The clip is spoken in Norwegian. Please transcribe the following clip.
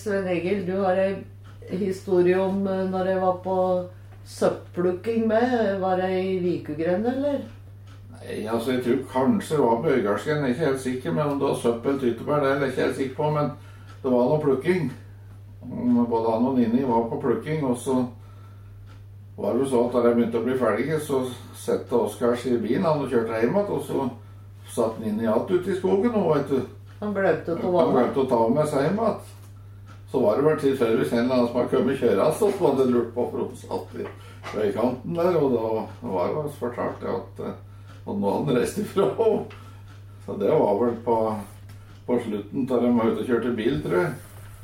Svein Egil, du har en historie om når jeg var på søppelplukking med. Var det i Vikugren, eller? Nei, altså jeg tror kanskje det var på Øygardsken, jeg er ikke helt sikker, men om det var søppel, tyttebær, det er jeg ikke helt sikker på, men det var noe plukking. Både han og Nini var på plukking, og så var det jo så at da jeg begynte å bli ferdig, så sette Oskars i bilen, han og kjørte hjem, og så satt Nini alt ute i skogen, og vet du. Han glemte å Han glemte å ta med seg hjem, at så var det vel tilfeldigvis en eller annen som har kommet kjørest, og så hadde lurt på for hun satt i veikanten der, og da var det fortalt det at nå hadde han reist ifra. Så det var vel på slutten da de var ute og kjørte bil, tror jeg.